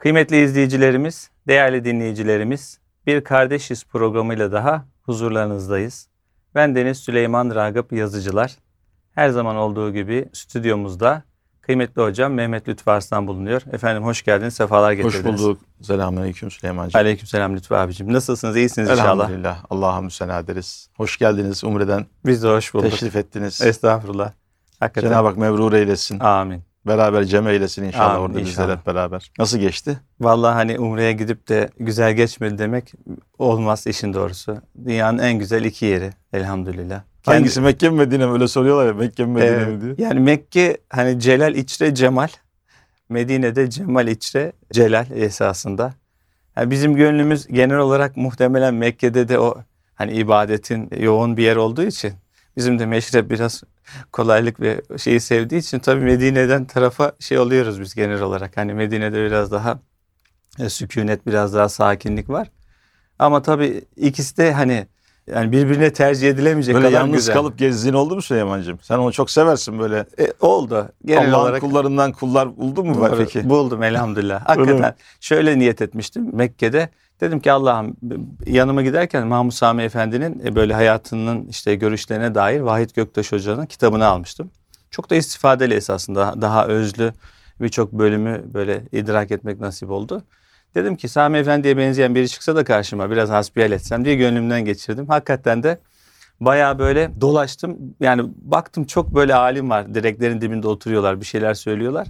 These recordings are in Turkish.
Kıymetli izleyicilerimiz, değerli dinleyicilerimiz, Bir Kardeşiz programıyla daha huzurlarınızdayız. Ben Deniz Süleyman Ragıp Yazıcılar. Her zaman olduğu gibi stüdyomuzda kıymetli hocam Mehmet Lütfü Arslan bulunuyor. Efendim hoş geldiniz, sefalar getirdiniz. Hoş bulduk. Selamünaleyküm Süleymancığım. Aleykümselam Lütfü abicim. Nasılsınız, iyisiniz inşallah? Elhamdülillah. Allah'a müsena ederiz. Hoş geldiniz Umre'den. Biz de hoş bulduk. Teşrif ettiniz. Estağfurullah. Hakikaten. Cenab-ı Hak mebrur eylesin. Amin. Beraber cem eylesin inşallah Amin, orada inşallah. bizler hep beraber. Nasıl geçti? Vallahi hani Umre'ye gidip de güzel geçmedi demek olmaz işin doğrusu. Dünyanın en güzel iki yeri elhamdülillah. Hangisi, Mekke mi Medine mi? Öyle soruyorlar ya, Mekke mi Medine mi diye. Yani Mekke hani celal içre cemal. Medine'de cemal içre celal esasında. Yani bizim gönlümüz genel olarak muhtemelen Mekke'de de o hani ibadetin yoğun bir yer olduğu için bizim de meşrep biraz kolaylık ve şeyi sevdiği için tabii Medine'den tarafa oluyoruz biz genel olarak. Hani Medine'de biraz daha sükunet, biraz daha sakinlik var. Ama tabii ikisi de hani yani birbirine tercih edilemeyecek Böyle kadar yalnız güzel. kalıp gezdiğin oldu mu Süleymancığım? Sen onu çok seversin böyle. Oldu. Genel Allah'ın olarak kullarından kullar buldun mu doğru, peki? buldum elhamdülillah. Öyle mi? Hakikaten şöyle niyet etmiştim Mekke'de. Dedim ki Allah'ım, yanıma giderken Mahmud Sami Efendi'nin böyle hayatının işte görüşlerine dair Vahit Göktaş Hoca'nın kitabını almıştım. Çok da istifadeli esasında, daha özlü birçok bölümü böyle idrak etmek nasip oldu. Dedim ki Sami Efendi'ye benzeyen biri çıksa da karşıma biraz hasbihal etsem diye gönlümden geçirdim. Hakikaten de bayağı böyle dolaştım. Yani baktım çok böyle alim var. Direklerin dibinde oturuyorlar, bir şeyler söylüyorlar.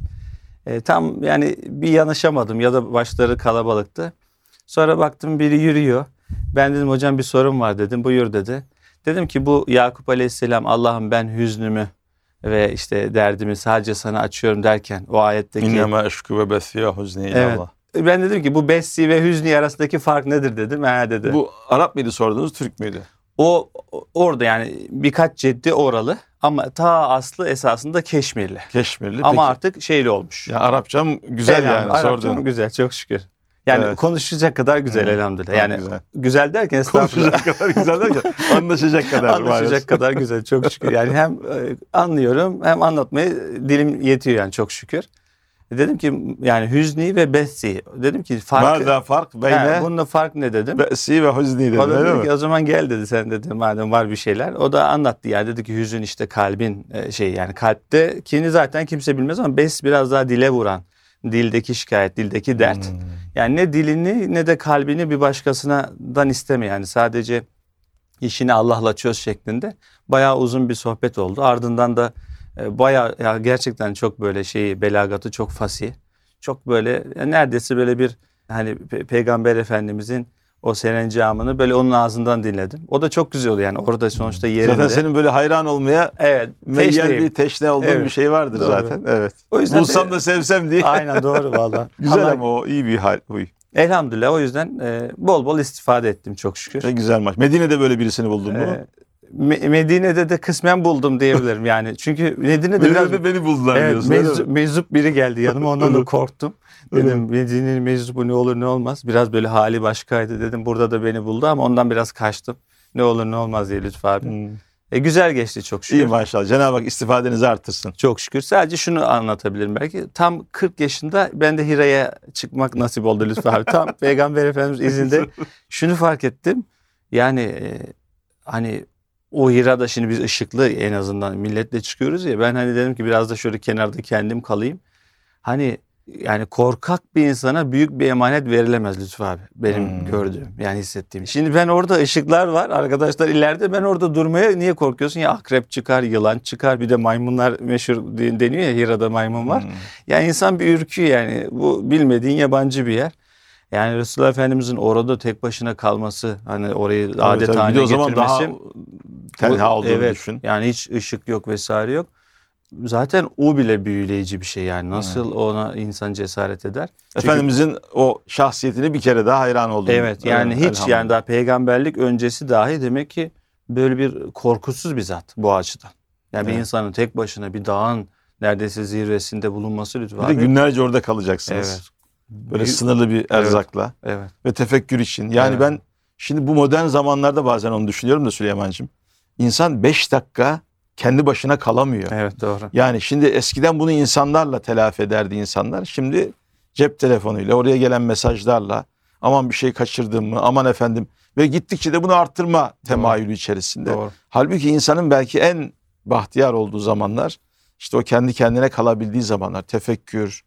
Tam yani bir yanaşamadım ya da başları kalabalıktı. Sonra baktım biri yürüyor. Ben dedim hocam bir sorun var dedim. Buyur dedi. Dedim ki bu Yakup Aleyhisselam Allah'ım ben hüznümü ve işte derdimi sadece sana açıyorum derken o ayetteki. İnnemâ eşkü ve bessiye huzni Evet. ilallah. Ben dedim ki bu bessi ve hüzni arasındaki fark nedir dedim. Dedi. Bu Arap mıydı sordunuz, Türk müydü? O orada yani birkaç ceddi oralı ama ta aslı esasında Keşmirli. Keşmirli. Ama Peki. artık şeyli olmuş. Ya Arapçam güzel yani Arapçam sordun. güzel çok şükür. Yani Evet. konuşacak kadar güzel elhamdülillah. Yani güzel derken estağfurullah. Konuşacak kadar güzel derken anlaşacak kadar. Anlaşacak kadar güzel çok şükür. Yani hem anlıyorum hem anlatmaya dilim yetiyor yani çok şükür. Dedim ki yani hüzni ve bessi. Dedim ki Mâzâ fark beyne bununla fark ne dedim. bessi ve hüzni dedi. O da Öyle dedi mi? ki o zaman gel dedi sen dedi madem var bir şeyler. O da anlattı yani dedi ki hüzün işte kalbin yani kalpte kini zaten kimse bilmez ama bes biraz daha dile vuran. Dildeki şikayet, dildeki dert. Yani ne dilini ne de kalbini bir başkasından isteme yani sadece işini Allah'la çöz şeklinde bayağı uzun bir sohbet oldu. Ardından da bayağı ya gerçekten çok böyle belagatı çok fasih. Çok böyle neredeyse böyle bir hani Peygamber Efendimizin o serencamını böyle onun ağzından dinledim. O da çok güzel oldu yani orada sonuçta yerinde. Zaten senin böyle hayran olmaya meyyal bir teşne olduğun bir şey vardır doğru. Zaten. Evet. O yüzden bulsam da sevsem diye. Aynen doğru vallahi. Güzel ama o iyi bir huy. Elhamdülillah o yüzden bol bol istifade ettim çok şükür. Güzel maç. Medine'de böyle birisini buldun mu? Medine'de de kısmen buldum diyebilirim yani. Çünkü Medine'de biraz beni buldular diyorsun. meczup biri geldi yanıma ondan da korktum. Dedim Medine'nin meczubu ne olur ne olmaz. Biraz böyle hali başkaydı dedim. Burada da beni buldu ama ondan biraz kaçtım. Ne olur ne olmaz diye Lütfü abi. Güzel geçti çok şükür. İyi maşallah. Cenab-ı Hak istifadenizi artırsın. Çok şükür. Sadece şunu anlatabilirim belki. Tam 40 yaşında ben de Hira'ya çıkmak nasip oldu Lütfü abi. Tam Peygamber Efendimiz izinde şunu fark ettim. Yani hani o Hira'da şimdi biz ışıklı en azından milletle çıkıyoruz ya. Ben hani dedim ki biraz da şöyle kenarda kendim kalayım. Hani yani korkak bir insana büyük bir emanet verilemez Lütfü abi. Benim gördüğüm yani hissettiğim. Şimdi ben orada ışıklar var arkadaşlar ileride ben orada durmaya niye korkuyorsun? Ya akrep çıkar, yılan çıkar bir de maymunlar meşhur deniyor ya Hira'da maymun var. Yani insan bir ürküyor yani bu bilmediğin yabancı bir yer. Yani Resulullah Efendimizin orada tek başına kalması hani orayı adet haline getirmesi. O zaman daha tenha olduğunu düşün. Yani hiç ışık yok vesaire yok. Zaten o bile büyüleyici bir şey yani. Nasıl ona insan cesaret eder? Efendimizin o şahsiyetine bir kere daha hayran oldum. Evet yani hiç yani daha peygamberlik öncesi dahi demek ki böyle bir korkusuz bir zat bu açıdan. Yani bir insanın tek başına bir dağın neredeyse zirvesinde bulunması Lütfü abi. Bir de günlerce orada kalacaksınız. Evet. Böyle sınırlı bir erzakla. Evet. Ve tefekkür için. Yani ben şimdi bu modern zamanlarda bazen onu düşünüyorum da Süleymancığım. İnsan 5 dakika kendi başına kalamıyor. Evet doğru. Yani şimdi eskiden bunu insanlarla telafi ederdi insanlar. Şimdi cep telefonuyla, oraya gelen mesajlarla, aman bir şey kaçırdım mı, aman efendim, ve gittikçe de bunu arttırma temayülü içerisinde. Doğru. Halbuki insanın belki en bahtiyar olduğu zamanlar işte o kendi kendine kalabildiği zamanlar. Tefekkür,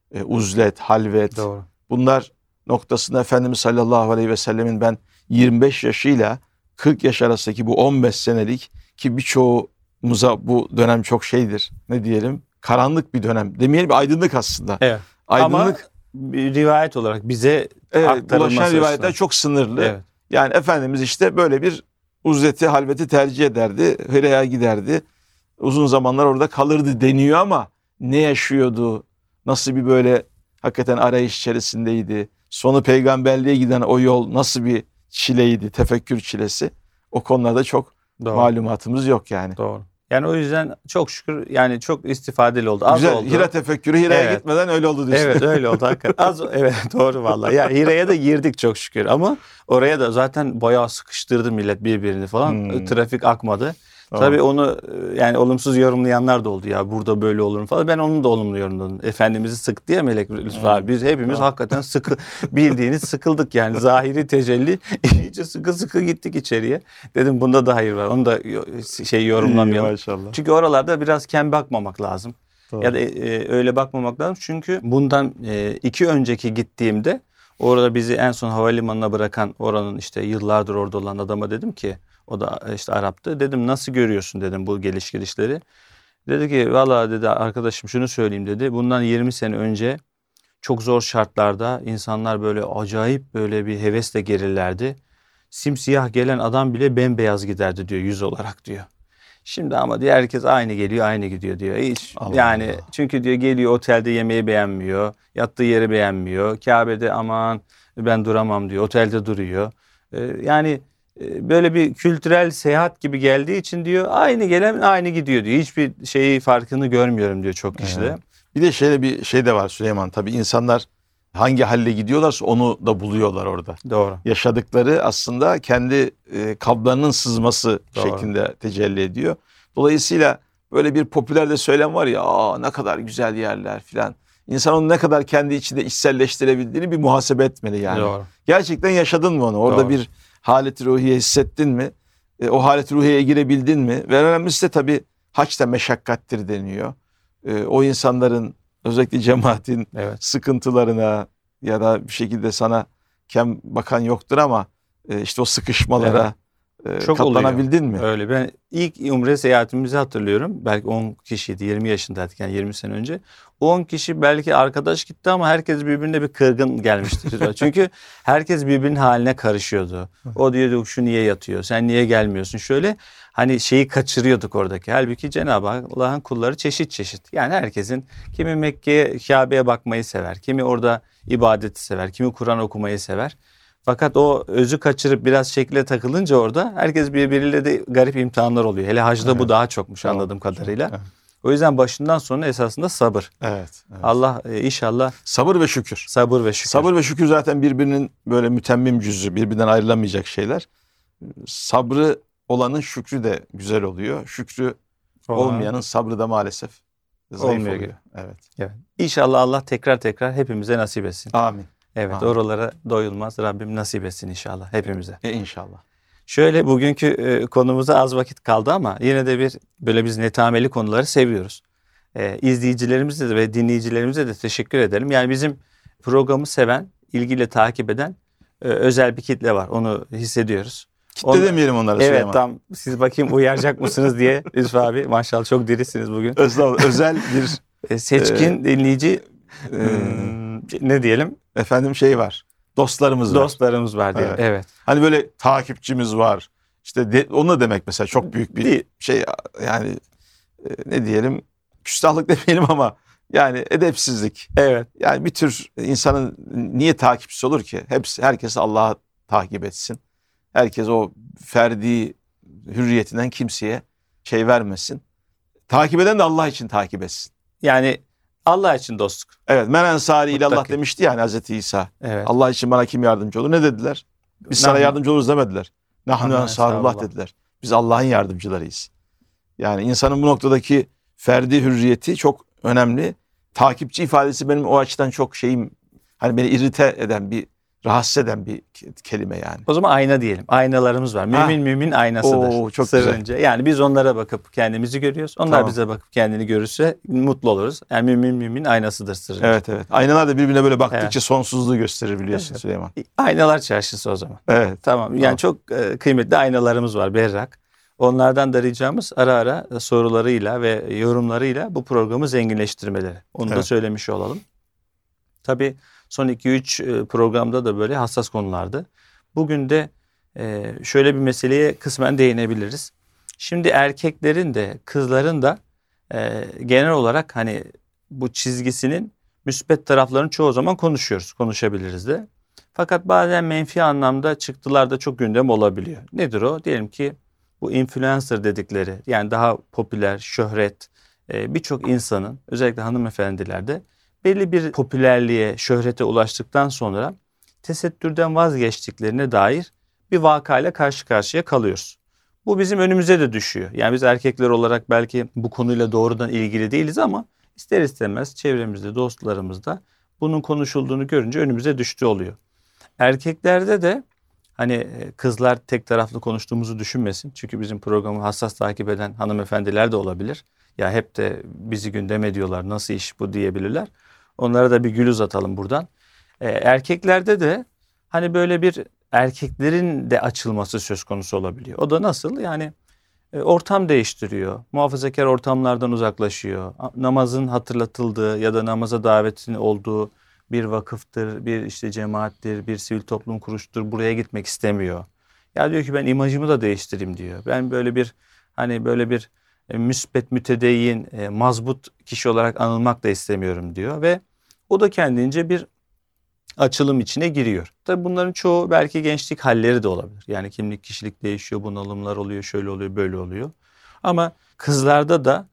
uzlet, halvet. Doğru. Bunlar noktasında Efendimiz sallallahu aleyhi ve sellemin ben 25 yaşıyla 40 yaş arasındaki bu 15 senelik, ki birçoğumuza bu dönem çok şeydir, ne diyelim, karanlık bir dönem demeyelim, aydınlık aslında. Evet. Aydınlık. Ama bir rivayet olarak bize Ulaşan rivayetler çok sınırlı. Evet. Yani Efendimiz işte böyle bir uzleti, halveti tercih ederdi. Hira'ya giderdi. Uzun zamanlar orada kalırdı deniyor ama ne yaşıyordu? Nasıl bir böyle hakikaten arayış içerisindeydi? Sonu peygamberliğe giden o yol nasıl bir çileydi? Tefekkür çilesi. O konularda çok malumatımız yok yani. Doğru. Yani o yüzden çok şükür yani çok istifadeli oldu. Az güzel oldu. Hira tefekkürü, Hira'ya gitmeden öyle oldu diyorsun. Evet, öyle oldu hakikaten. Evet, doğru vallahi. Ya Hira'ya da girdik çok şükür ama oraya da zaten bayağı sıkıştırdı millet birbirini falan. Trafik akmadı. Tamam. Tabii onu yani olumsuz yorumlayanlar da oldu, ya burada böyle olur mu falan. Ben onu da olumlu yorumladım. Efendimiz'i sıktı ya Melek Lütfü abi. Biz hepimiz hakikaten bildiğiniz sıkıldık yani. Zahiri tecelli iyice sıkı gittik içeriye. Dedim bunda da hayır var. Onu da yorumlamayalım. Maşallah. Çünkü oralarda biraz kem bakmamak lazım. Doğru. Ya da öyle bakmamak lazım. Çünkü bundan 2 önceki gittiğimde orada bizi en son havalimanına bırakan, oranın işte yıllardır orada olan adama dedim ki, o da işte Arap'tı. Dedim nasıl görüyorsun dedim bu gelişleri. Dedi ki valla dedi arkadaşım şunu söyleyeyim dedi. Bundan 20 sene önce çok zor şartlarda insanlar böyle acayip böyle bir hevesle gelirlerdi. Simsiyah gelen adam bile bembeyaz giderdi diyor, yüz olarak diyor. Şimdi ama diyor herkes aynı geliyor aynı gidiyor diyor. Hiç yani Allah. Çünkü diyor geliyor otelde yemeği beğenmiyor. Yattığı yeri beğenmiyor. Kabe'de aman ben duramam diyor. Otelde duruyor. Yani böyle bir kültürel seyahat gibi geldiği için diyor aynı gelen aynı gidiyor diyor. Hiçbir farkını görmüyorum diyor çok kişide. Evet. Bir de şöyle bir şey de var Süleyman. Tabii insanlar hangi halle gidiyorlarsa onu da buluyorlar orada. Doğru. Yaşadıkları aslında kendi kablarının sızması şeklinde tecelli ediyor. Dolayısıyla böyle bir popüler de söylem var ya, ne kadar güzel yerler filan. İnsan onu ne kadar kendi içinde içselleştirebildiğini bir muhasebe etmeli yani. Doğru. Gerçekten yaşadın mı onu? Orada bir halet-i ruhiye hissettin mi? O halet-i ruhiyeye girebildin mi? Ve önemlisi de tabii hac da meşakkattir deniyor. O insanların, özellikle cemaatin sıkıntılarına ya da bir şekilde sana kem bakan yoktur ama işte o sıkışmalara katlanabildin mi? Öyle. Ben ilk umre seyahatimizi hatırlıyorum. Belki 10 kişiydi. 20 yaşındaydık yani 20 sene önce. 10 kişi belki arkadaş gitti ama herkes birbirine bir kırgın gelmişti. Çünkü herkes birbirinin haline karışıyordu. O diyordu şu niye yatıyor? Sen niye gelmiyorsun? Şöyle hani şeyi kaçırıyorduk oradaki. Halbuki Cenab-ı Allah'ın kulları çeşit çeşit. Yani herkesin kimi Mekke'ye, Kabe'ye bakmayı sever. Kimi orada ibadeti sever. Kimi Kur'an okumayı sever. Fakat o özü kaçırıp biraz şekle takılınca orada herkes birbiriyle de garip imtihanlar oluyor. Hele hacda bu daha çokmuş anladığım kadarıyla. Evet. O yüzden başından sonuna esasında sabır. Evet. Allah inşallah. Sabır ve şükür. Sabır ve şükür. Sabır ve şükür zaten birbirinin böyle mütemmim cüzü, birbirinden ayrılamayacak şeyler. Sabrı olanın şükrü de güzel oluyor. Şükrü olmayanın sabrı da maalesef zayıf oluyor. Evet. İnşallah Allah tekrar hepimize nasip etsin. Amin. Evet, amin. Oralara doyulmaz. Rabbim nasip etsin inşallah hepimize. İnşallah. Şöyle bugünkü konumuza az vakit kaldı ama yine de böyle biz netameli konuları seviyoruz. İzleyicilerimize de ve dinleyicilerimize de teşekkür edelim. Yani bizim programı seven, ilgiyle takip eden özel bir kitle var. Onu hissediyoruz. Kitle demeyelim onlara evet, Süleyman. Tam siz bakayım uyaracak mısınız diye Lütfü abi. Maşallah çok dirisiniz bugün. Özel bir seçkin dinleyici ne diyelim? Efendim var. Dostlarımız var diye. Evet. Hani böyle takipçimiz var. İşte onu demek mesela çok büyük bir değil. Şey yani ne diyelim, küstahlık demeyelim ama yani edepsizlik. Evet. Yani bir tür insanın niye takipçisi olur ki? Herkes Allah'ı takip etsin. Herkes o ferdi hürriyetinden kimseye vermesin. Takip eden de Allah için takip etsin. Yani Allah için dostluk. Evet. Men ensari ilallah demişti yani Hazreti İsa. Evet. Allah için bana kim yardımcı olur? Ne dediler? Biz sana yardımcı oluruz demediler. Nahnu ensarullah dediler. Biz Allah'ın yardımcılarıyız. Yani insanın bu noktadaki ferdi hürriyeti çok önemli. takipçi ifadesi benim o açıdan çok hani beni irite eden, rahatsız eden bir kelime yani. O zaman ayna diyelim. Aynalarımız var. Mümin aynasıdır. Oo, çok sırrınca. güzel. Yani biz onlara bakıp kendimizi görüyoruz. Onlar Tamam. bize bakıp kendini görürse mutlu oluruz. Yani mümin aynasıdır sırrınca. Evet. Aynalar da birbirine böyle baktıkça sonsuzluğu gösterir biliyorsun Süleyman. Aynalar çarşısı o zaman. Evet. Tamam. Yani çok kıymetli aynalarımız var, berrak. Onlardan da ricamız ara ara sorularıyla ve yorumlarıyla bu programı zenginleştirmeleri. Onu da söylemiş olalım. Tabii son 2-3 programda da böyle hassas konulardı. Bugün de şöyle bir meseleye kısmen değinebiliriz. Şimdi erkeklerin de kızların da genel olarak hani bu çizgisinin müspet taraflarını çoğu zaman konuşabiliriz de. Fakat bazen menfi anlamda çıktılar da çok gündem olabiliyor. Nedir o? Diyelim ki bu influencer dedikleri, yani daha popüler, şöhret, birçok insanın, özellikle hanımefendilerde belli bir popülerliğe, şöhrete ulaştıktan sonra tesettürden vazgeçtiklerine dair bir vakayla karşı karşıya kalıyoruz. Bu bizim önümüze de düşüyor. Yani biz erkekler olarak belki bu konuyla doğrudan ilgili değiliz ama ister istemez çevremizde, dostlarımızda bunun konuşulduğunu görünce önümüze düştüğü oluyor. Erkeklerde de hani kızlar tek taraflı konuştuğumuzu düşünmesin. Çünkü bizim programı hassas takip eden hanımefendiler de olabilir. Ya hep de bizi gündem ediyorlar, nasıl iş bu diyebilirler. Onlara da bir gül uzatalım buradan. Erkeklerde de hani böyle bir erkeklerin de açılması söz konusu olabiliyor. O da nasıl? Yani ortam değiştiriyor. Muhafazakar ortamlardan uzaklaşıyor. Namazın hatırlatıldığı ya da namaza davetin olduğu bir vakıftır, bir işte cemaattir, bir sivil toplum kuruluştur. Buraya gitmek istemiyor. Ya diyor ki ben imajımı da değiştireyim diyor. Ben böyle bir müspet, mütedeyyin, mazbut kişi olarak anılmak da istemiyorum diyor ve o da kendince bir açılım içine giriyor. Tabii bunların çoğu belki gençlik halleri de olabilir. Yani kimlik, kişilik değişiyor, bunalımlar oluyor, şöyle oluyor, böyle oluyor. Ama kızlarda da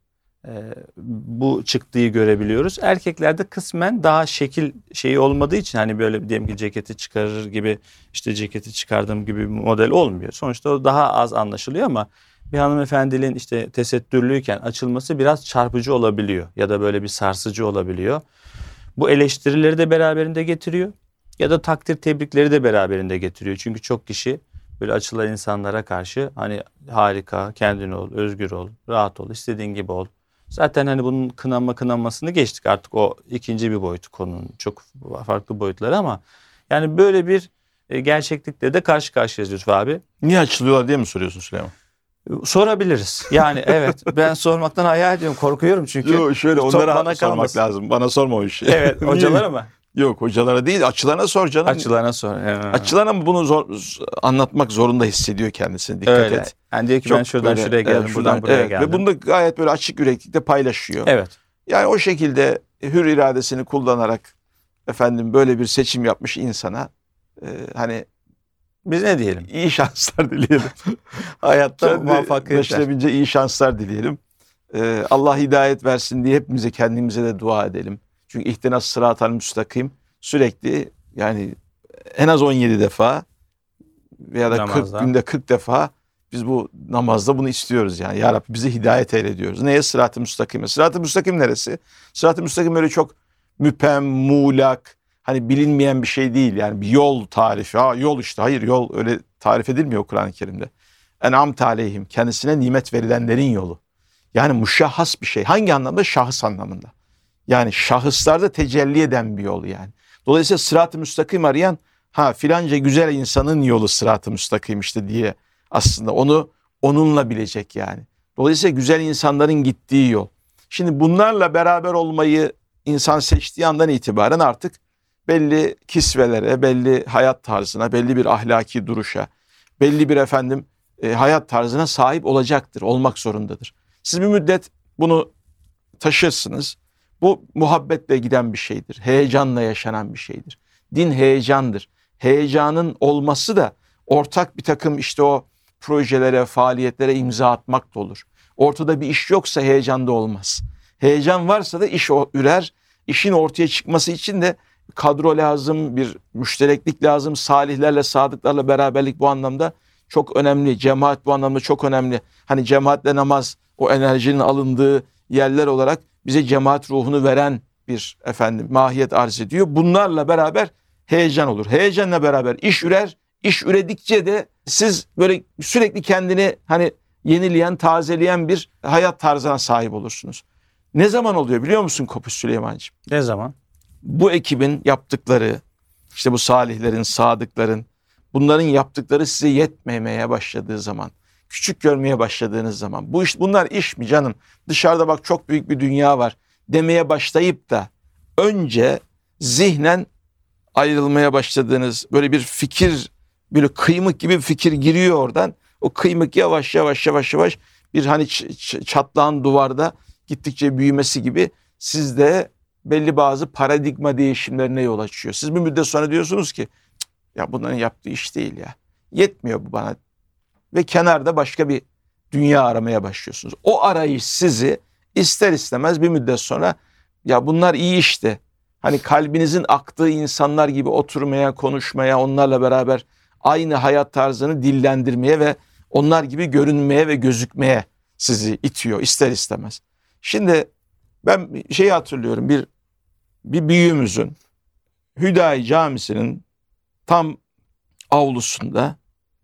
bu çıktığı görebiliyoruz. Erkeklerde kısmen daha şekil şeyi olmadığı için hani böyle diyelim ki ceketi çıkarır gibi, işte ceketi çıkardığım gibi bir model olmuyor. Sonuçta o daha az anlaşılıyor ama bir hanımefendinin işte tesettürlüyken açılması biraz çarpıcı olabiliyor ya da böyle bir sarsıcı olabiliyor. Bu eleştirileri de beraberinde getiriyor ya da takdir, tebrikleri de beraberinde getiriyor. Çünkü çok kişi böyle açılan insanlara karşı hani harika, kendin ol, özgür ol, rahat ol, istediğin gibi ol. Zaten hani bunun kınanmasını geçtik, artık o ikinci bir boyutu konunun, çok farklı boyutları ama yani böyle bir gerçeklikle de karşı karşıyayız Yusuf abi. Niye açılıyorlar diye mi soruyorsun Süleyman? Sorabiliriz. Yani evet, ben sormaktan hayal ediyorum, korkuyorum çünkü. Yok şöyle onlara sormak lazım. Bana sorma o işi. Evet, hocalara mı? Yok hocalara değil, açılana sor canım. Açılana sor. Açılan ama bunu anlatmak zorunda hissediyor kendisini. Dikkat öyle et. Yani diyor ki Çok ben şuradan böyle, şuraya geldim, buradan buraya geldim. Ve bunu da gayet böyle açık yüreklikle paylaşıyor. Evet. Yani o şekilde hür iradesini kullanarak böyle bir seçim yapmış insana hani biz ne diyelim? İyi şanslar dileyelim. Hayatta muvaffakiyetler. Meşrebince iyi şanslar dileyelim. Allah hidayet versin diye hepimize, kendimize de dua edelim. Çünkü ihtinas sıratal müstakim sürekli, yani en az 17 defa veya da namazda. 40 günde 40 defa biz bu namazda bunu istiyoruz yani. Ya Rabbi bizi hidayet eyle diyoruz. Neye? Sırat-ı müstakime. Sırat-ı müstakim neresi? Sırat-ı müstakim öyle çok müphem, muğlak, hani bilinmeyen bir şey değil. Yani bir yol tarifi. Yol işte. Hayır, yol öyle tarif edilmiyor Kur'an-ı Kerim'de. En'amte aleyhim. Kendisine nimet verilenlerin yolu. Yani muşahhas bir şey. Hangi anlamda? Şahıs anlamında. Yani şahıslarda tecelli eden bir yol yani. Dolayısıyla sırat-ı müstakim arayan filanca güzel insanın yolu sırat-ı müstakim işte diye aslında onunla bilecek yani. Dolayısıyla güzel insanların gittiği yol. Şimdi bunlarla beraber olmayı insan seçtiği andan itibaren artık belli kisvelere, belli hayat tarzına, belli bir ahlaki duruşa, belli bir hayat tarzına sahip olacaktır, olmak zorundadır. Siz bir müddet bunu taşırsınız. Bu muhabbetle giden bir şeydir. Heyecanla yaşanan bir şeydir. Din heyecandır. Heyecanın olması da ortak bir takım işte o projelere, faaliyetlere imza atmak da olur. Ortada bir iş yoksa heyecan da olmaz. Heyecan varsa da iş ürer. İşin ortaya çıkması için de kadro lazım, bir müştereklik lazım. Salihlerle, sadıklarla beraberlik bu anlamda çok önemli. Cemaat bu anlamda çok önemli. Hani cemaatle namaz o enerjinin alındığı yerler olarak bize cemaat ruhunu veren bir mahiyet arz ediyor. Bunlarla beraber heyecan olur. Heyecanla beraber iş ürer. İş üredikçe de siz böyle sürekli kendini hani yenileyen, tazeleyen bir hayat tarzına sahip olursunuz. Ne zaman oluyor biliyor musun Kopuz Süleymancığım? Ne zaman? Bu ekibin yaptıkları, işte bu salihlerin, sadıkların, bunların yaptıkları size yetmemeye başladığı zaman, küçük görmeye başladığınız zaman, bunlar iş mi canım? Dışarıda bak çok büyük bir dünya var demeye başlayıp da önce zihnen ayrılmaya başladığınız böyle bir fikir, böyle kıymık gibi bir fikir giriyor oradan. O kıymık yavaş yavaş bir hani çatlağın duvarda gittikçe büyümesi gibi sizde belli bazı paradigma değişimlerine yol açıyor. Siz bir müddet sonra diyorsunuz ki ya bunların yaptığı iş değil ya. Yetmiyor bu bana. Ve kenarda başka bir dünya aramaya başlıyorsunuz. O arayış sizi ister istemez bir müddet sonra ya bunlar iyi işte. Hani kalbinizin aktığı insanlar gibi oturmaya, konuşmaya, onlarla beraber aynı hayat tarzını dillendirmeye ve onlar gibi görünmeye ve gözükmeye sizi itiyor ister istemez. Şimdi ben şeyi hatırlıyorum, bir büyüğümüzün Hüdayi Camisi'nin tam avlusunda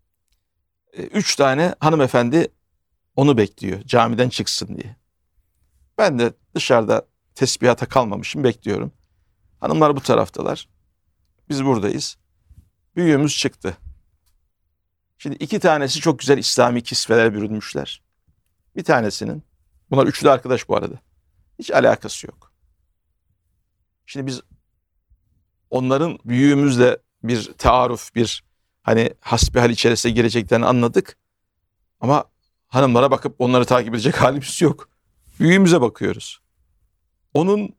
3 tane hanımefendi onu bekliyor camiden çıksın diye. Ben de dışarıda tesbihata kalmamışım, bekliyorum. Hanımlar bu taraftalar. Biz buradayız. Büyüğümüz çıktı. Şimdi 2 tanesi çok güzel İslami kisvelere bürünmüşler. Bir tanesinin, bunlar üçlü arkadaş bu arada, hiç alakası yok. Şimdi biz onların büyüğümüzle bir taarruf, bir hani hasbihal içerisine gireceklerini anladık. Ama hanımlara bakıp onları takip edecek halimiz yok. Büyüğümüze bakıyoruz. Onun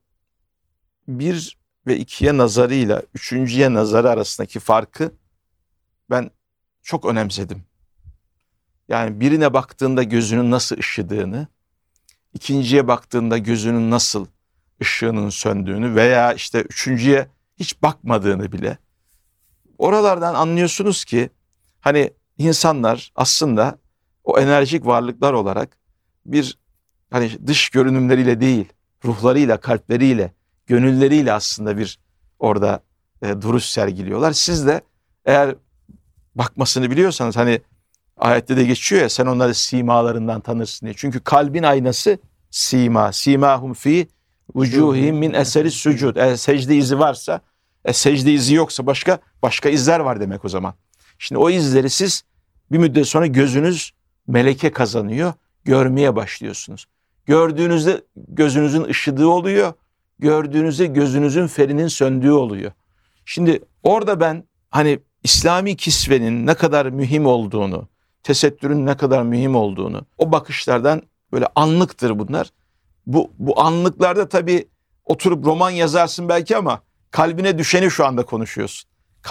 1 ve 2'ye nazarıyla 3.'ye nazarı arasındaki farkı ben çok önemsedim. Yani birine baktığında gözünün nasıl ışıdığını, ikinciye baktığında gözünün nasıl ışığının söndüğünü veya işte 3.'ye hiç bakmadığını bile. Oralardan anlıyorsunuz ki hani insanlar aslında o enerjik varlıklar olarak bir hani dış görünümleriyle değil, ruhlarıyla, kalpleriyle, gönülleriyle aslında bir orada duruş sergiliyorlar. Siz de eğer bakmasını biliyorsanız hani ayette de geçiyor ya sen onları simalarından tanırsın diye. Çünkü kalbin aynası sima. Simahum fi vucuhihim min eseri sucud. Eğer secde izi varsa, secde izi yoksa başka izler var demek o zaman. Şimdi o izleri siz bir müddet sonra gözünüz meleke kazanıyor, görmeye başlıyorsunuz. Gördüğünüzde gözünüzün ışıdığı oluyor, gördüğünüzde gözünüzün ferinin söndüğü oluyor. Şimdi orada ben hani İslami kisvenin ne kadar mühim olduğunu, tesettürün ne kadar mühim olduğunu, o bakışlardan böyle anlıktır bunlar. Bu anlıklarda tabii oturup roman yazarsın belki ama kalbine düşeni şu anda konuşuyorsun.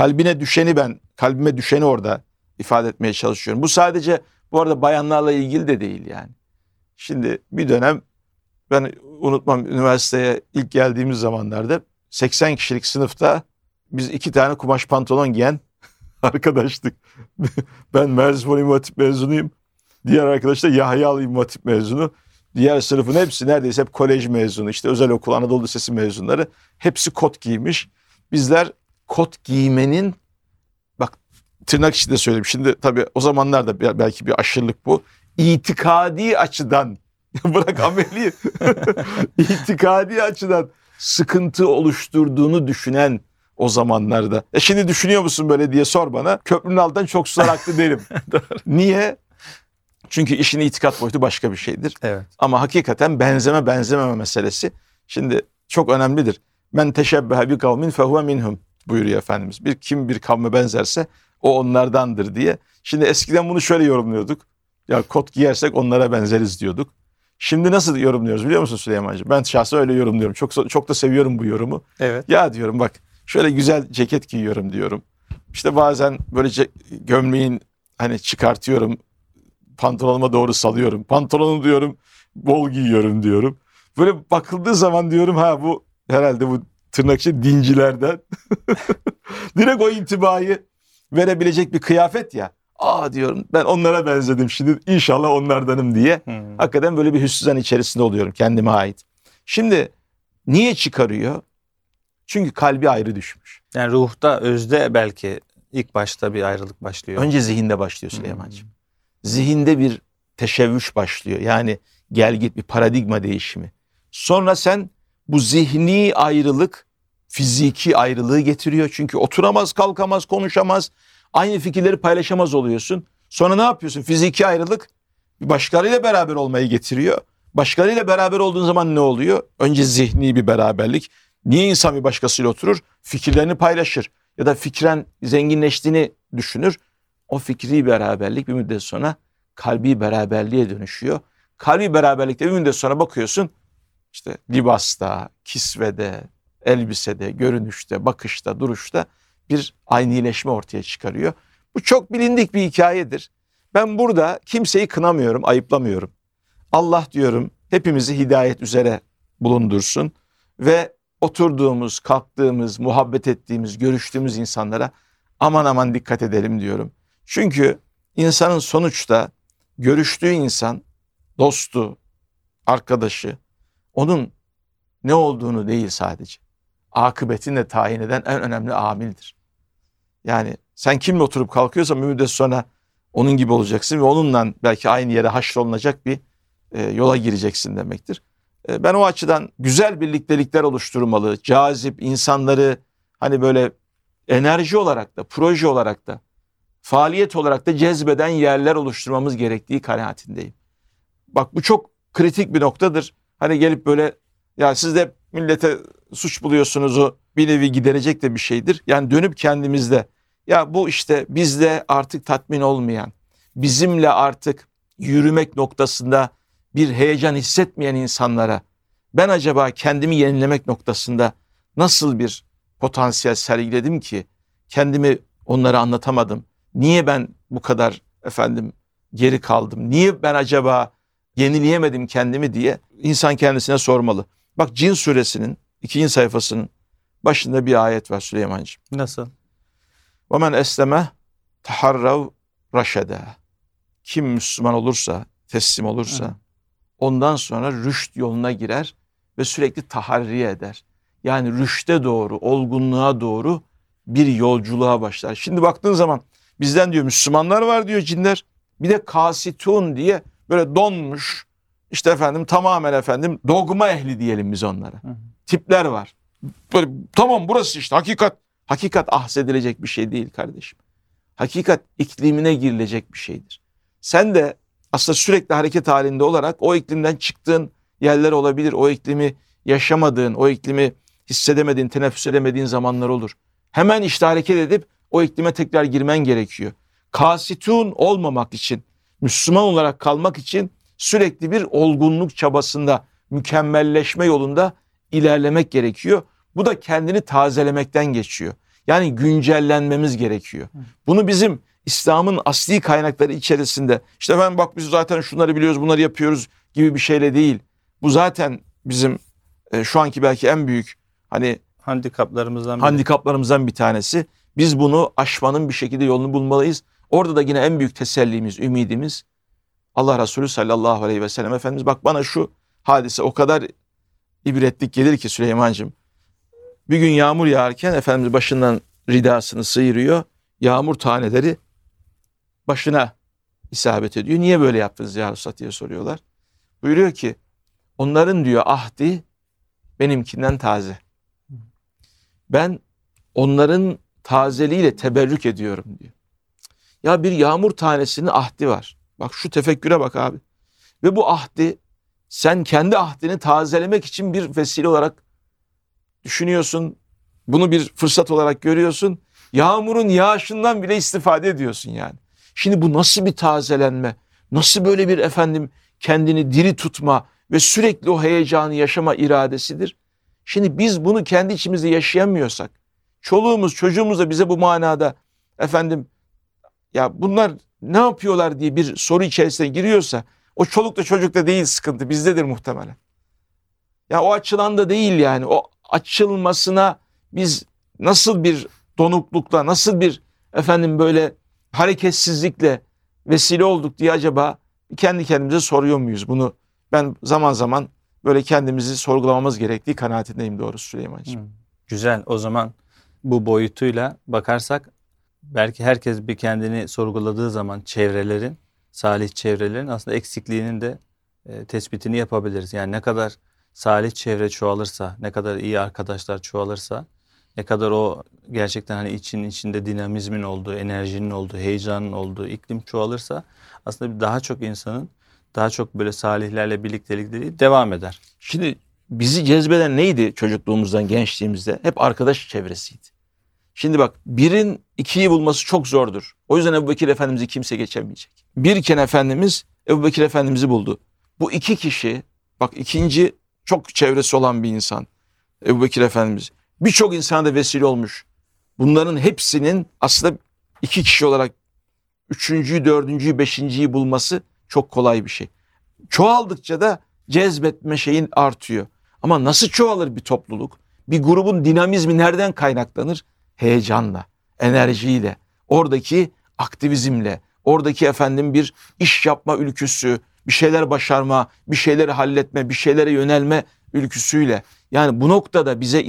Kalbime düşeni orada ifade etmeye çalışıyorum. Bu sadece bu arada bayanlarla ilgili de değil yani. Şimdi bir dönem ben unutmam üniversiteye ilk geldiğimiz zamanlarda 80 kişilik sınıfta biz 2 tane kumaş pantolon giyen arkadaştık. Ben Mersinspor İmam Hatip mezunuyum. Diğer arkadaş da Yahyalı İmam Hatip mezunu. Diğer sınıfın hepsi neredeyse hep kolej mezunu. İşte özel okul, Anadolu Lisesi mezunları. Hepsi kot giymiş. Bizler kot giymenin, bak tırnak içinde söyleyeyim. Şimdi tabii o zamanlarda belki bir aşırılık bu. İtikadi açıdan bırak ameli itikadi açıdan sıkıntı oluşturduğunu düşünen o zamanlarda. Şimdi düşünüyor musun böyle diye sor bana. Köprünün altından çok sular aktı derim. Niye? Çünkü işin itikat boyutu başka bir şeydir. Evet. Ama hakikaten benzememe meselesi şimdi çok önemlidir. Men teşebbehe bi kavmin fehuve minhum buyuruyor Efendimiz. Kim bir kavme benzerse o onlardandır diye. Şimdi eskiden bunu şöyle yorumluyorduk. Ya kot giyersek onlara benzeriz diyorduk. Şimdi nasıl yorumluyoruz biliyor musun Süleymancığım? Ben şahsen öyle yorumluyorum. Çok da seviyorum bu yorumu. Evet. Ya diyorum bak şöyle güzel ceket giyiyorum diyorum. İşte bazen böyle gömleğin hani çıkartıyorum. Pantolonuma doğru salıyorum. Pantolonu diyorum bol giyiyorum diyorum. Böyle bakıldığı zaman diyorum bu herhalde bu tırnak içi dincilerden. Direkt o intibayı verebilecek bir kıyafet ya. Diyorum ben onlara benzedim şimdi inşallah onlardanım diye. Hakikaten böyle bir hüsnü zan içerisinde oluyorum kendime ait. Şimdi Niye çıkarıyor? Çünkü kalbi ayrı düşmüş. Yani ruhta, özde belki ilk başta bir ayrılık başlıyor. Önce zihinde başlıyor Süleyman'cığım. Zihinde bir teşebbüs başlıyor. Yani gel git bir paradigma değişimi. Sonra sen bu zihni ayrılık fiziki ayrılığı getiriyor. Çünkü oturamaz, kalkamaz, konuşamaz. Aynı fikirleri paylaşamaz oluyorsun. Sonra ne yapıyorsun? Fiziki ayrılık başkalarıyla beraber olmayı getiriyor. Başkalarıyla beraber olduğun zaman ne oluyor? Önce zihni bir beraberlik. Niye insan bir başkasıyla oturur? Fikirlerini paylaşır. Ya da fikren zenginleştiğini düşünür. O fikri beraberlik bir müddet sonra kalbi beraberliğe dönüşüyor. Kalbi beraberlikte bir müddet sonra bakıyorsun işte libasta, kisvede, elbisede, görünüşte, bakışta, duruşta bir aynileşme ortaya çıkarıyor. Bu çok bilindik bir hikayedir. Ben burada kimseyi kınamıyorum, ayıplamıyorum. Allah diyorum hepimizi hidayet üzere bulundursun ve oturduğumuz, kalktığımız, muhabbet ettiğimiz, görüştüğümüz insanlara aman aman dikkat edelim diyorum. Çünkü insanın sonuçta görüştüğü insan, dostu, arkadaşı, onun ne olduğunu değil sadece, akıbetini de tayin eden en önemli amildir. Yani sen kimle oturup kalkıyorsan bir müddet sonra onun gibi olacaksın ve onunla belki aynı yere haşrolunacak bir yola gireceksin demektir. Ben o açıdan güzel birliktelikler oluşturmalı, cazip insanları hani böyle enerji olarak da, proje olarak da, faaliyet olarak da cezbeden yerler oluşturmamız gerektiği kanaatindeyim. Bak bu çok kritik bir noktadır. Hani gelip böyle ya siz de millete suç buluyorsunuz, o bir nevi giderecek de bir şeydir. Yani dönüp kendimizde ya bu işte bizde artık tatmin olmayan, bizimle artık yürümek noktasında bir heyecan hissetmeyen insanlara ben acaba kendimi yenilemek noktasında nasıl bir potansiyel sergiledim ki kendimi onlara anlatamadım? Niye ben bu kadar geri kaldım? Niye ben acaba yenileyemedim kendimi diye insan kendisine sormalı. Bak Cin suresinin 2. sayfasının başında bir ayet var Süleyman'cığım. Nasıl? وَمَنْ اَسْلَمَ تَحَرَّوْ رَشَدًا. Kim Müslüman olursa, teslim olursa ondan sonra rüşt yoluna girer ve sürekli taharri eder. Yani rüşte doğru, olgunluğa doğru bir yolculuğa başlar. Şimdi baktığın zaman bizden diyor Müslümanlar var diyor cinler. Bir de kasitun diye böyle donmuş işte tamamen dogma ehli diyelim biz onlara. Tipler var. Böyle, tamam burası işte hakikat. Hakikat ahsedilecek bir şey değil kardeşim. Hakikat iklimine girilecek bir şeydir. Sen de aslında sürekli hareket halinde olarak o iklimden çıktığın yerler olabilir. O iklimi yaşamadığın, o iklimi hissedemediğin, teneffüs edemediğin zamanlar olur. Hemen işte hareket edip o iklime tekrar girmen gerekiyor. Kasitun olmamak için, Müslüman olarak kalmak için sürekli bir olgunluk çabasında, mükemmelleşme yolunda ilerlemek gerekiyor. Bu da kendini tazelemekten geçiyor. Yani güncellenmemiz gerekiyor. Bunu bizim İslam'ın asli kaynakları içerisinde işte bak biz zaten şunları biliyoruz, bunları yapıyoruz gibi bir şeyle değil. Bu zaten bizim şu anki belki en büyük handikaplarımızdan bir tanesi. Biz bunu aşmanın bir şekilde yolunu bulmalıyız. Orada da yine en büyük tesellimiz, ümidimiz Allah Resulü sallallahu aleyhi ve sellem Efendimiz. Bak bana şu hadise o kadar ibretlik gelir ki Süleyman'cığım. Bir gün yağmur yağarken Efendimiz başından ridasını sıyırıyor. Yağmur taneleri başına isabet ediyor. Niye böyle yaptınız ya Resulullah diye soruyorlar. Buyuruyor ki onların diyor ahdi benimkinden taze. Ben onların tazeliğiyle teberrük ediyorum diyor. Ya bir yağmur tanesinin ahdi var. Bak şu tefekküre bak abi. Ve bu ahdi sen kendi ahdini tazelemek için bir vesile olarak düşünüyorsun. Bunu bir fırsat olarak görüyorsun. Yağmurun yağışından bile istifade ediyorsun yani. Şimdi bu nasıl bir tazelenme? Nasıl böyle bir kendini diri tutma ve sürekli o heyecanı yaşama iradesidir? Şimdi biz bunu kendi içimizde yaşayamıyorsak, çoluğumuz çocuğumuz da bize bu manada ya bunlar ne yapıyorlar diye bir soru içerisine giriyorsa o çolukta çocukta değil sıkıntı bizdedir muhtemelen. Ya o açılan da değil yani o açılmasına biz nasıl bir donuklukla nasıl bir böyle hareketsizlikle vesile olduk diye acaba kendi kendimize soruyor muyuz? Bunu ben zaman zaman böyle kendimizi sorgulamamız gerektiği kanaatindeyim doğrusu Süleyman'cığım. Güzel. O zaman bu boyutuyla bakarsak belki herkes bir kendini sorguladığı zaman çevrelerin, salih çevrelerin aslında eksikliğinin de tespitini yapabiliriz. Yani ne kadar salih çevre çoğalırsa, ne kadar iyi arkadaşlar çoğalırsa, ne kadar o gerçekten hani içinde dinamizmin olduğu, enerjinin olduğu, heyecanın olduğu iklim çoğalırsa aslında daha çok insanın daha çok böyle salihlerle birliktelikleri devam eder. Şimdi bizi cezbeden neydi çocukluğumuzdan, gençliğimizde? Hep arkadaş çevresiydi. Şimdi bak, birin ikiyi bulması çok zordur. O yüzden Ebubekir Efendimiz'i kimse geçemeyecek. Birken Efendimiz Ebubekir Efendimiz'i buldu. Bu iki kişi, bak ikinci çok çevresi olan bir insan Ebubekir Efendimiz. Birçok insana da vesile olmuş. Bunların hepsinin aslında iki kişi olarak üçüncüyü, dördüncüyü, beşinciyi bulması çok kolay bir şey. Çoğaldıkça da cezbetme şeyin artıyor. Ama nasıl çoğalır bir topluluk? Bir grubun dinamizmi nereden kaynaklanır? Heyecanla, enerjiyle, oradaki aktivizmle, oradaki bir iş yapma ülküsü, bir şeyler başarma, bir şeyleri halletme, bir şeylere yönelme ülküsüyle. Yani bu noktada bize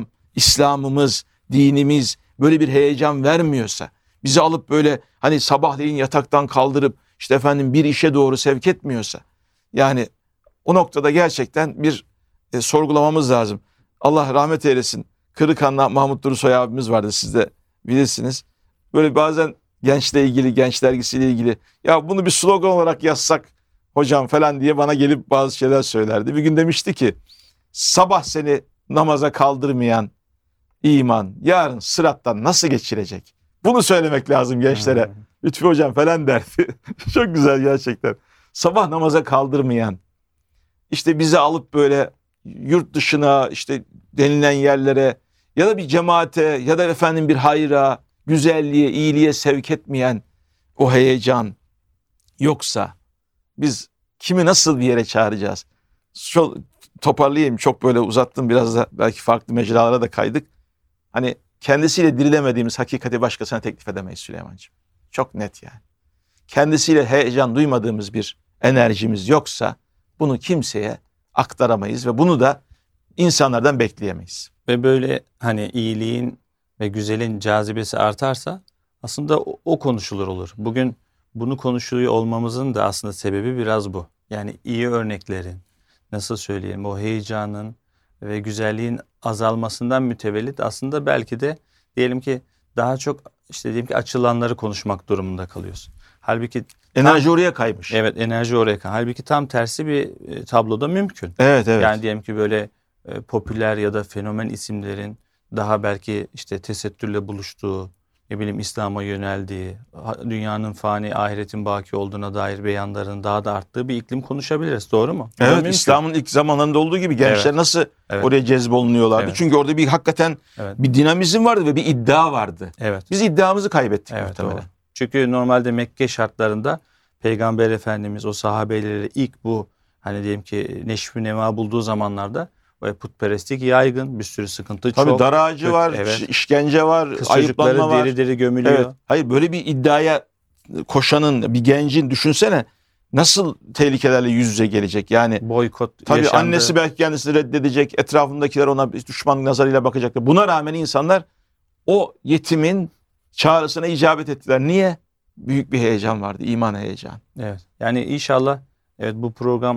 İslam'ımız, dinimiz böyle bir heyecan vermiyorsa, bizi alıp böyle hani sabahleyin yataktan kaldırıp işte bir işe doğru sevk etmiyorsa, yani o noktada gerçekten bir sorgulamamız lazım. Allah rahmet eylesin. Kırıkhan'da Mahmut Durusoy abimiz vardı, siz de bilirsiniz. Böyle bazen gençle ilgili, Genç dergisiyle ilgili ya bunu bir slogan olarak yazsak hocam falan diye bana gelip bazı şeyler söylerdi. Bir gün demişti ki sabah seni namaza kaldırmayan iman yarın sırattan nasıl geçirecek? Bunu söylemek lazım gençlere. Lütfü hocam falan derdi. Çok güzel gerçekten. Sabah namaza kaldırmayan, işte bizi alıp böyle yurt dışına işte denilen yerlere ya da bir cemaate ya da bir hayra, güzelliğe, iyiliğe sevk etmeyen o heyecan yoksa biz kimi nasıl bir yere çağıracağız? Toparlayayım, çok böyle uzattım biraz da, belki farklı mecralara da kaydık. Hani kendisiyle dirilemediğimiz hakikati başkasına teklif edemeyiz Süleyman'cığım. Çok net yani. Kendisiyle heyecan duymadığımız bir enerjimiz yoksa bunu kimseye aktaramayız ve bunu da insanlardan bekleyemeyiz. Ve böyle hani iyiliğin ve güzelin cazibesi artarsa aslında o konuşulur olur. Bugün bunu konuşuluyor olmamızın da aslında sebebi biraz bu. Yani iyi örneklerin, nasıl söyleyeyim, o heyecanın ve güzelliğin azalmasından mütevellit aslında belki de diyelim ki daha çok işte diyelim ki açılanları konuşmak durumunda kalıyorsun. Halbuki enerji oraya kaymış. Evet, enerji oraya kaymış. Halbuki tam tersi bir tabloda mümkün. Evet. Yani diyelim ki böyle popüler ya da fenomen isimlerin daha belki işte tesettürle buluştuğu, ne bileyim İslam'a yöneldiği, dünyanın fani, ahiretin baki olduğuna dair beyanların daha da arttığı bir iklim konuşabiliriz. Doğru mu? Evet, İslam'ın ilk zamanlarında olduğu gibi gençler nasıl oraya cezbolunuyorlardı? Evet. Çünkü orada bir hakikaten bir dinamizm vardı ve bir iddia vardı. Evet. Biz iddiamızı kaybettik muhtemelen. Doğru. Çünkü normalde Mekke şartlarında Peygamber Efendimiz o sahabeleri ilk bu hani diyelim ki neşv-i nema bulduğu zamanlarda putperestlik yaygın, bir sürü sıkıntı çok. Tabii dar ağacı var, işkence var, kız ayıplama var. Diri diri gömülüyor. Evet. Hayır, böyle bir iddiaya koşanın, bir gencin düşünsene nasıl tehlikelerle yüz yüze gelecek. Yani boykot tabii yaşandı. Annesi belki kendisini reddedecek, etrafındakiler ona düşman nazarıyla bakacaklar. Buna rağmen insanlar o yetimin çağrısına icabet ettiler. Niye? Büyük bir heyecan vardı, iman heyecanı. Evet. Yani inşallah bu program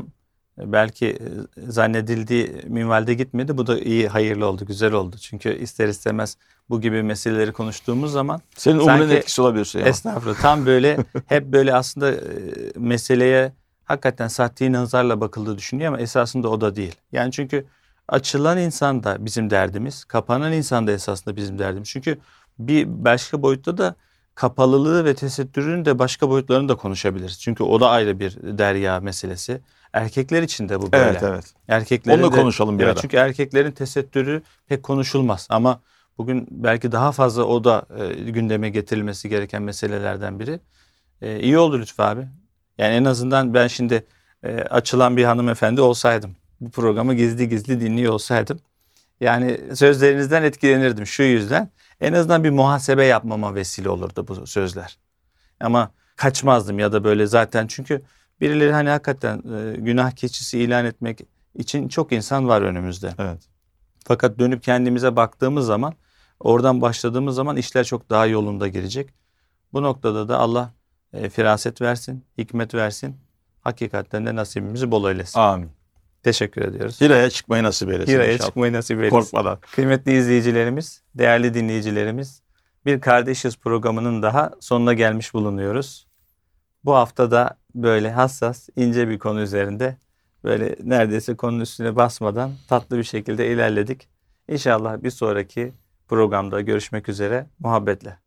belki zannedildiği minvalde gitmedi. Bu da iyi, hayırlı oldu, güzel oldu. Çünkü ister istemez bu gibi meseleleri konuştuğumuz zaman senin umurun etkisi olabilir. Estağfurullah. Tam böyle hep böyle aslında meseleye hakikaten sahte nazarla bakıldığı düşünüyor ama esasında o da değil. Yani çünkü açılan insan da bizim derdimiz, kapanan insan da esasında bizim derdimiz. Çünkü bir başka boyutta da kapalılığı ve tesettürün de başka boyutlarını da konuşabiliriz. Çünkü o da ayrı bir derya meselesi. Erkekler için de bu böyle. Evet. Erkeklerin onu da konuşalım bir ara. Çünkü erkeklerin tesettürü pek konuşulmaz. Ama bugün belki daha fazla o da gündeme getirilmesi gereken meselelerden biri. İyi oldu Lütfü abi. Yani en azından ben şimdi açılan bir hanımefendi olsaydım, bu programı gizli gizli dinliyor olsaydım, yani sözlerinizden etkilenirdim şu yüzden. En azından bir muhasebe yapmama vesile olurdu bu sözler. Ama kaçmazdım ya da böyle zaten çünkü birileri hani hakikaten günah keçisi ilan etmek için çok insan var önümüzde. Evet. Fakat dönüp kendimize baktığımız zaman, oradan başladığımız zaman işler çok daha yolunda girecek. Bu noktada da Allah firaset versin, hikmet versin. Hakikaten de nasibimizi bol eylesin. Amin. Teşekkür ediyoruz. Hira'ya çıkmayı nasip eylesin Hira'ya inşallah. çıkmayı nasip eylesin. Korkmadan. Kıymetli izleyicilerimiz, değerli dinleyicilerimiz, bir Kardeşiz programının daha sonuna gelmiş bulunuyoruz. Bu hafta da böyle hassas, ince bir konu üzerinde böyle neredeyse konunun üstüne basmadan tatlı bir şekilde ilerledik. İnşallah bir sonraki programda görüşmek üzere, muhabbetle.